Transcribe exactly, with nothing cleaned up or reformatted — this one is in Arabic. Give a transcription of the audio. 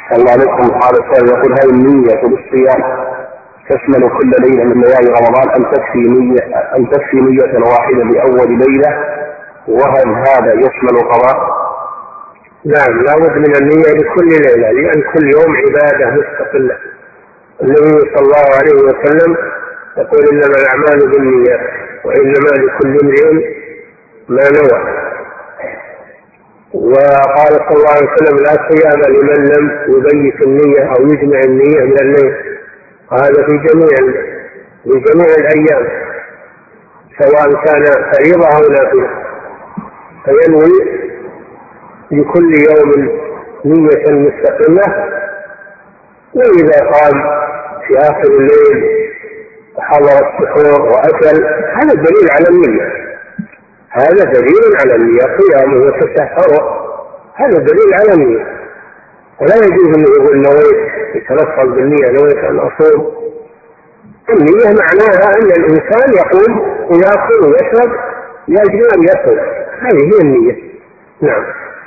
الله عليكم. قال السائل يقول: هل النية بالصيام تشمل كل ليلة من ليالي رمضان أم تكفي نية أم تكفي نية واحدة لأول ليلة؟ وهل هذا يشمل القضاء؟ نعم، لا بد من النية لكل ليلة، لأن كل يوم عبادة مستقلة. النبي صلى الله عليه وسلم يقول: إنما الأعمال بالنيات وإنما لكل امرئ ما نوى. وقال صلى الله عليه وسلم: لا صيام لمن لم يبيت النية أو يجمع النية من الليل. هذا في جميع في جميع الأيام سواء كان فريضة أو نافلة، فينوي لكل يوم نية مستقلة. وإذا قام في آخر الليل وحضر السحور وأكل، هذا دليل على النية، هذا دليل على النية. قيامه وتسحره هذا دليل على النية. ولا يجوز أن يقول نويت، يتلفظ بالنية: نويت أن أصوم. النية معناها أن الإنسان يقوم ويأكل ويشرب لأجل أن يصوم، هذه هي النية. نعم.